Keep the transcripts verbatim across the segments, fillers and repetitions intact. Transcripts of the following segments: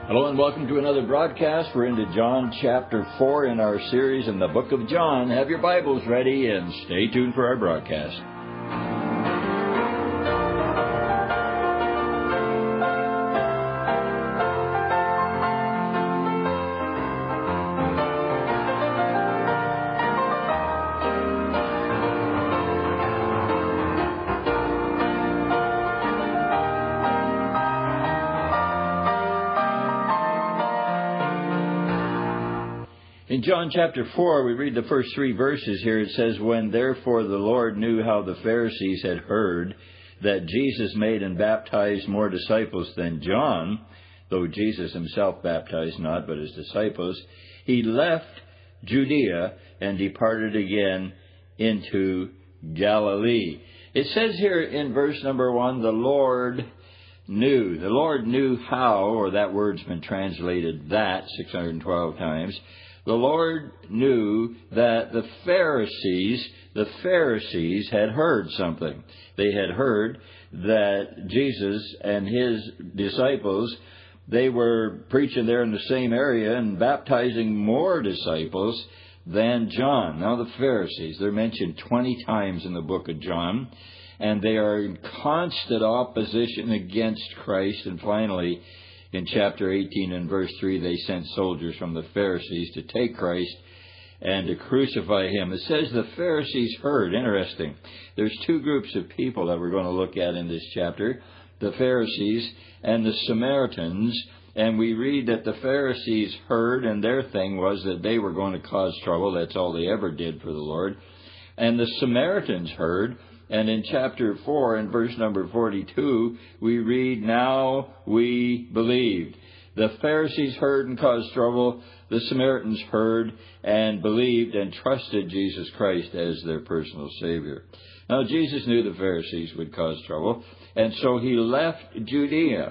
Hello and welcome to another broadcast. We're into John chapter four in our series in the book of John. Have your Bibles ready and stay tuned for our broadcast. In John chapter four, we read the first three verses here. It says, "When therefore the Lord knew how the Pharisees had heard that Jesus made and baptized more disciples than John, though Jesus himself baptized not, but his disciples, he left Judea and departed again into Galilee." It says here in verse number one, the Lord knew. The Lord knew how, or that word's been translated that six hundred twelve times. The Lord knew that the Pharisees, the Pharisees had heard something. They had heard that Jesus and his disciples, they were preaching there in the same area and baptizing more disciples than John. Now the Pharisees, they're mentioned twenty times in the book of John, and they are in constant opposition against Christ. And finally, in chapter eighteen and verse three, they sent soldiers from the Pharisees to take Christ and to crucify him. It says the Pharisees heard. Interesting. There's two groups of people that we're going to look at in this chapter, the Pharisees and the Samaritans. And we read that the Pharisees heard, and their thing was that they were going to cause trouble. That's all they ever did for the Lord. And the Samaritans heard. And in chapter four, in verse number forty-two, we read, "Now we believed." The Pharisees heard and caused trouble. The Samaritans heard and believed and trusted Jesus Christ as their personal Savior. Now, Jesus knew the Pharisees would cause trouble, and so he left Judea.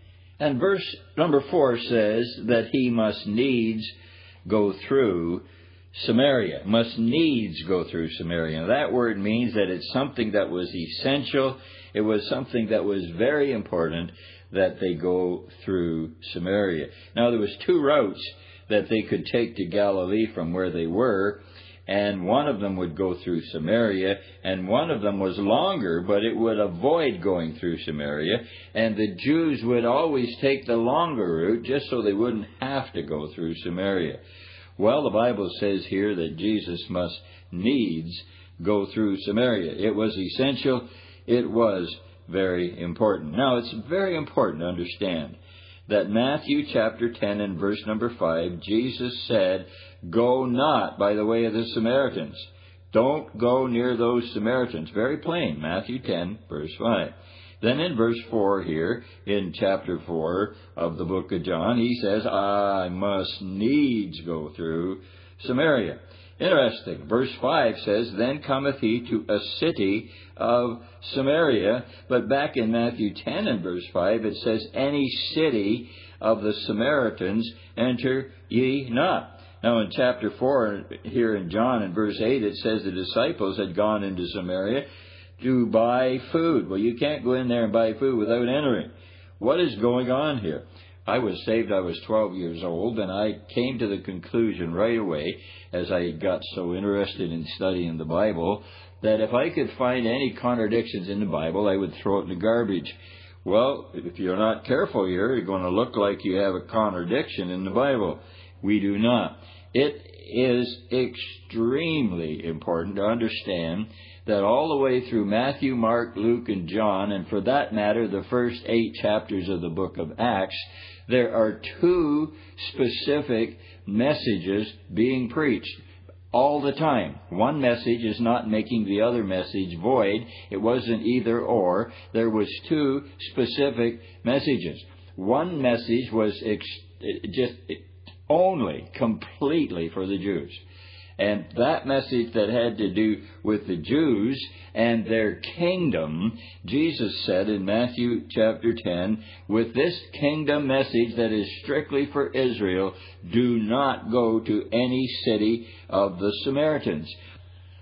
And verse number four says that he must needs go through Samaria, must needs go through Samaria. Now, that word means that it's something that was essential. It was something that was very important that they go through Samaria. Now, there was two routes that they could take to Galilee from where they were, and one of them would go through Samaria, and one of them was longer, but it would avoid going through Samaria, and the Jews would always take the longer route just so they wouldn't have to go through Samaria. Well, the Bible says here that Jesus must needs go through Samaria. It was essential. It was very important. Now, it's very important to understand that Matthew chapter ten and verse number five, Jesus said, "Go not by the way of the Samaritans." Don't go near those Samaritans. Very plain, Matthew ten, verse five. Then in verse four here, in chapter four of the book of John, he says, "I must needs go through Samaria." Interesting. Verse five says, "Then cometh he to a city of Samaria." But back in Matthew ten and verse five, it says, "Any city of the Samaritans enter ye not." Now in chapter four, here in John, in verse eight, it says the disciples had gone into Samaria to buy food. Well, you can't go in there and buy food without entering. What is going on here? I was saved, I was twelve years old, and I came to the conclusion right away, as I got so interested in studying the Bible, that if I could find any contradictions in the Bible, I would throw it in the garbage. Well, if you're not careful here, you're going to look like you have a contradiction in the Bible. We do not. It is extremely important to understand that all the way through Matthew, Mark, Luke, and John, and for that matter, the first eight chapters of the book of Acts, there are two specific messages being preached all the time. One message is not making the other message void. It wasn't either or. There was two specific messages. One message was ex- just only, completely for the Jews. And that message that had to do with the Jews and their kingdom, Jesus said in Matthew chapter ten, "With this kingdom message that is strictly for Israel, do not go to any city of the Samaritans."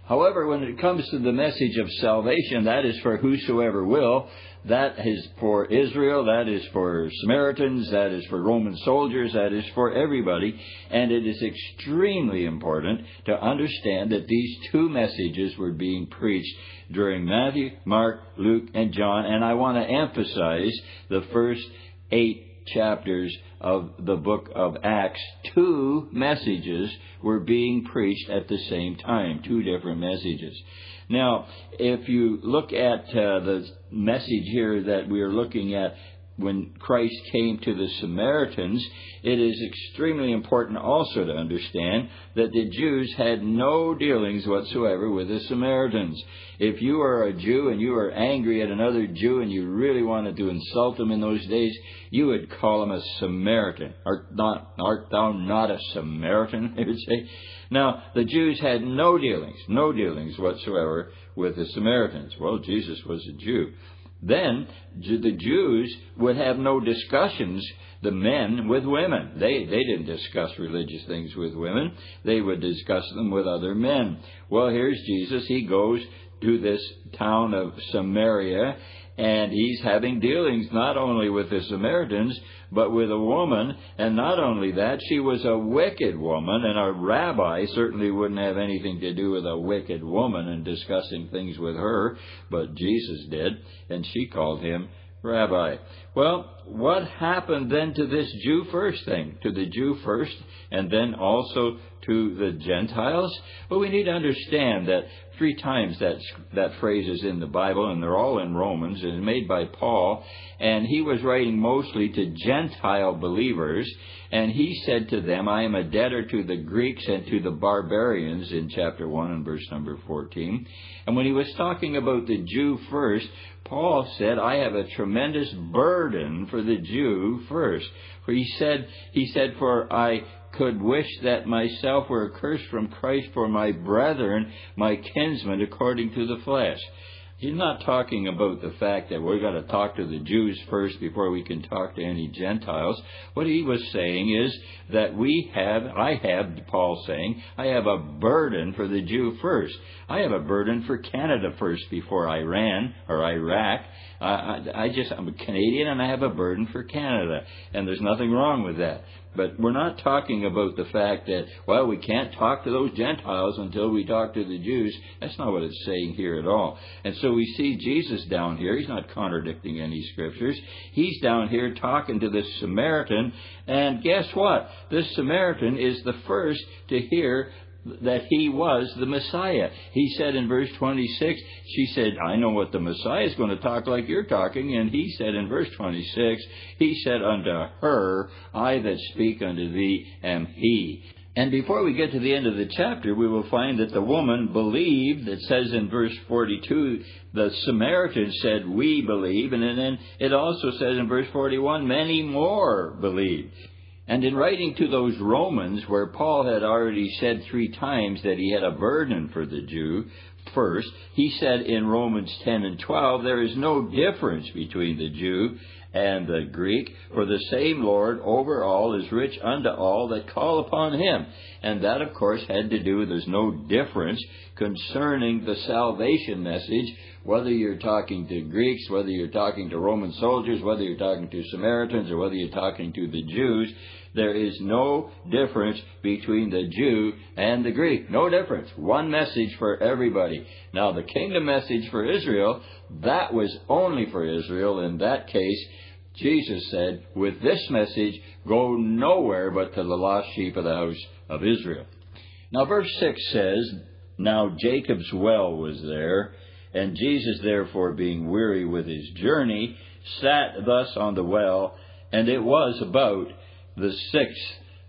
However, when it comes to the message of salvation, that is for whosoever will. That is for Israel, that is for Samaritans, that is for Roman soldiers, that is for everybody. And it is extremely important to understand that these two messages were being preached during Matthew, Mark, Luke, and John. And I want to emphasize the first eight chapters of the book of Acts. Two messages were being preached at the same time, two different messages. Now, if you look at uh, the message here that we are looking at when Christ came to the Samaritans, it is extremely important also to understand that the Jews had no dealings whatsoever with the Samaritans. If you are a Jew and you are angry at another Jew and you really wanted to insult them in those days, you would call him a Samaritan. Art, not, art thou not a Samaritan, they would say. Now, the Jews had no dealings, no dealings whatsoever with the Samaritans. Well, Jesus was a Jew. Then the Jews would have no discussions, the men, with women. They, they didn't discuss religious things with women. They would discuss them with other men. Well, here's Jesus. He goes to this town of Samaria, and he's having dealings not only with the Samaritans, but with a woman. And not only that, she was a wicked woman, and a rabbi certainly wouldn't have anything to do with a wicked woman and discussing things with her, but Jesus did, and she called him Rabbi. Well, what happened then to this Jew first thing? To the Jew first, and then also to the Gentiles? Well, we need to understand that three times that that phrase is in the Bible, and they're all in Romans, and it's made by Paul, and he was writing mostly to Gentile believers, and he said to them, I am a debtor to the Greeks and to the barbarians, in chapter one and verse number fourteen. And when he was talking about the Jew first, Paul said, I have a tremendous burden for the Jew first. For he said, he said, for I could wish that myself were accursed from Christ for my brethren, my kinsmen, according to the flesh. He's not talking about the fact that we've got to talk to the Jews first before we can talk to any Gentiles. What he was saying is that we have, I have, Paul saying, I have a burden for the Jew first. I have a burden for Canada first before Iran or Iraq. Uh, I, I just, I'm a Canadian and I have a burden for Canada. And there's nothing wrong with that. But we're not talking about the fact that, well, we can't talk to those Gentiles until we talk to the Jews. That's not what it's saying here at all. And so we see Jesus down here. He's not contradicting any scriptures. He's down here talking to this Samaritan. And guess what? This Samaritan is the first to hear that he was the Messiah. He said in verse twenty-six, she said, I know what the Messiah is going to talk like you're talking. And he said in verse twenty-six, he said unto her, I that speak unto thee am he. And before we get to the end of the chapter, we will find that the woman believed. It says in verse forty-two, the Samaritan said, we believe. And then it also says in verse forty-one, many more believed. And in writing to those Romans, where Paul had already said three times that he had a burden for the Jew first, he said in Romans ten and twelve, there is no difference between the Jew and the Greek, for the same Lord over all is rich unto all that call upon him. And that, of course, had to do with there's no difference concerning the salvation message, whether you're talking to Greeks, whether you're talking to Roman soldiers, whether you're talking to Samaritans, or whether you're talking to the Jews. There is no difference between the Jew and the Greek. No difference. One message for everybody. Now, the kingdom message for Israel, that was only for Israel. In that case, Jesus said, with this message, go nowhere but to the lost sheep of the house of Israel. Now, verse six says, now Jacob's well was there, and Jesus, therefore, being weary with his journey, sat thus on the well, and it was about the sixth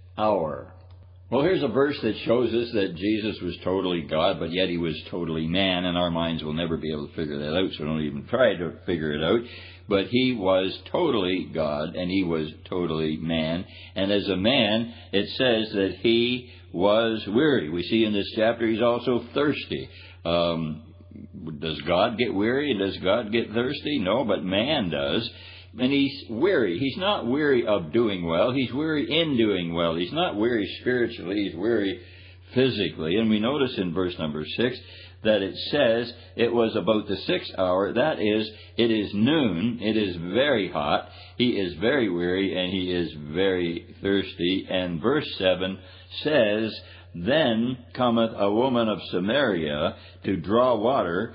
hour. Well, here's a verse that shows us that Jesus was totally God, but yet he was totally man, and our minds will never be able to figure that out, so don't even try to figure it out. But he was totally God, and he was totally man. And as a man, it says that he was weary. We see in this chapter he's also thirsty. Um, does God get weary? Does God get thirsty? No, but man does. And he's weary. He's not weary of doing well. He's weary in doing well. He's not weary spiritually. He's weary physically. And we notice in verse number six that it says it was about the sixth hour. That is, it is noon. It is very hot. He is very weary, and he is very thirsty. And verse seven says, Then cometh a woman of Samaria to draw water.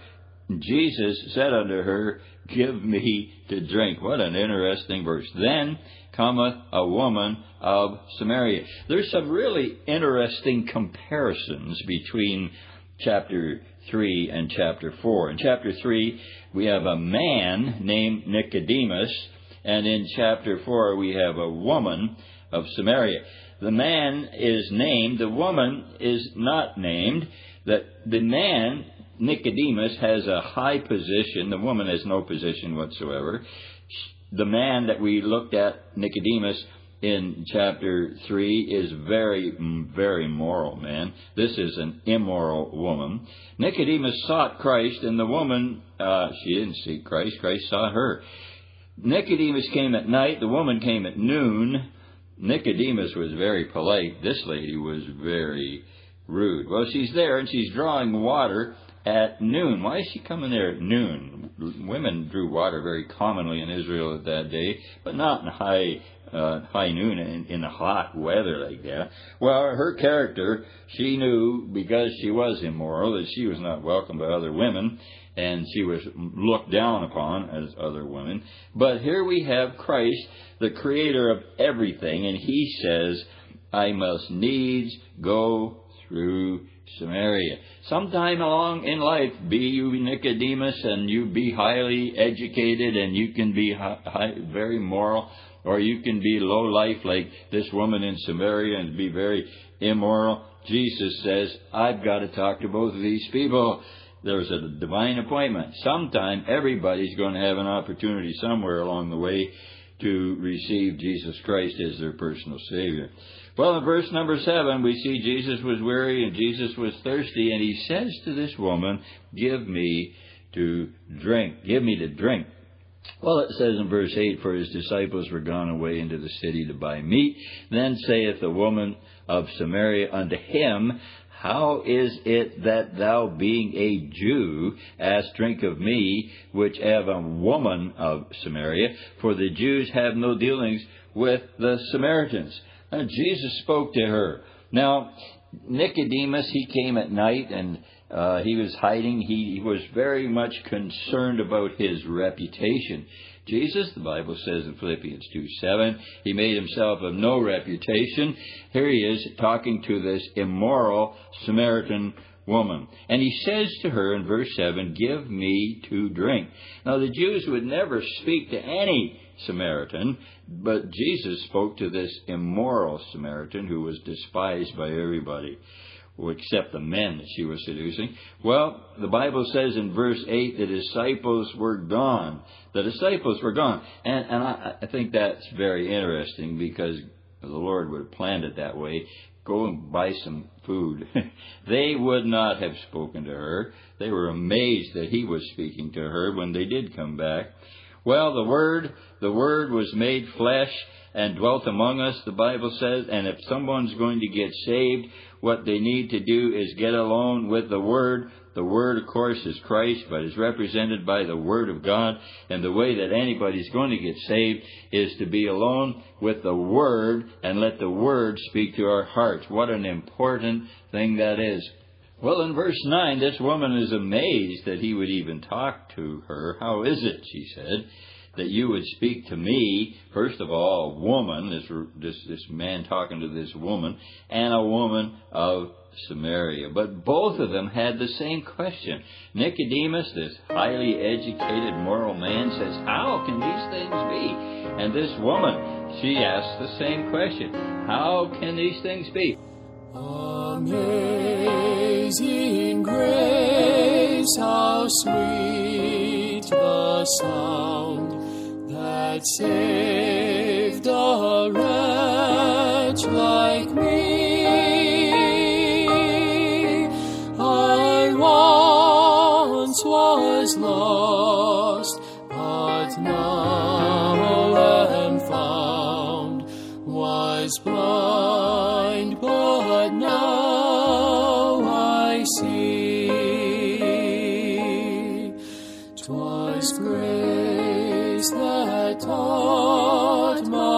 Jesus said unto her, Give me to drink. What an interesting verse. Then cometh a woman of Samaria. There's some really interesting comparisons between chapter three and chapter four. In chapter three, we have a man named Nicodemus, and in chapter four, we have a woman of Samaria. The man is named, the woman is not named. That the man, Nicodemus, has a high position. The woman has no position whatsoever. The man that we looked at, Nicodemus, in chapter three, is very, very moral man. This is an immoral woman. Nicodemus sought Christ, and the woman, uh, she didn't seek Christ. Christ sought her. Nicodemus came at night. The woman came at noon. Nicodemus was very polite. This lady was very rude. Well, she's there, and she's drawing water at noon. Why is she coming there at noon? Women drew water very commonly in Israel at that day, but not in high uh, high noon in, in the hot weather like that. Well, her character, she knew, because she was immoral, that she was not welcome by other women, and she was looked down upon as other women. But here we have Christ, the creator of everything, and he says, I must needs go through Samaria. Sometime along in life, be you Nicodemus, and you be highly educated, and you can be high, high, very moral, or you can be low life like this woman in Samaria and be very immoral. Jesus says, I've got to talk to both of these people. There's a divine appointment. Sometime everybody's going to have an opportunity somewhere along the way to receive Jesus Christ as their personal Savior. Well, in verse number seven, we see Jesus was weary and Jesus was thirsty, and he says to this woman, Give me to drink. Give me to drink. Well, it says in verse eight, For his disciples were gone away into the city to buy meat. Then saith the woman of Samaria unto him, How is it that thou, being a Jew, ask drink of me, which am a woman of Samaria? For the Jews have no dealings with the Samaritans. And Jesus spoke to her. Now, Nicodemus, he came at night, and uh, he was hiding. He, he was very much concerned about his reputation. Jesus, the Bible says in Philippians two seven, he made himself of no reputation. Here he is talking to this immoral Samaritan woman. And he says to her in verse seven, Give me to drink. Now, the Jews would never speak to any Samaritan, but Jesus spoke to this immoral Samaritan who was despised by everybody, except the men that she was seducing. Well, the Bible says in verse eight, the disciples were gone. The disciples were gone. And, and I, I think that's very interesting, because the Lord would have planned it that way. Go and buy some food. They would not have spoken to her. They were amazed that he was speaking to her when they did come back. Well, the Word, the Word was made flesh and dwelt among us, the Bible says, and if someone's going to get saved, what they need to do is get alone with the Word. The Word, of course, is Christ, but is represented by the Word of God. And the way that anybody's going to get saved is to be alone with the Word and let the Word speak to our hearts. What an important thing that is. Well, in verse nine, this woman is amazed that he would even talk to her. How is it, she said, that you would speak to me, first of all, a woman, this, this, this man talking to this woman, and a woman of Samaria. But both of them had the same question. Nicodemus, this highly educated, moral man, says, How can these things be? And this woman, she asks the same question. How can these things be? Amazing grace, how sweet the sound that saved a wretch like me. I once was lost, but now am found, was blind, but now I see. taught my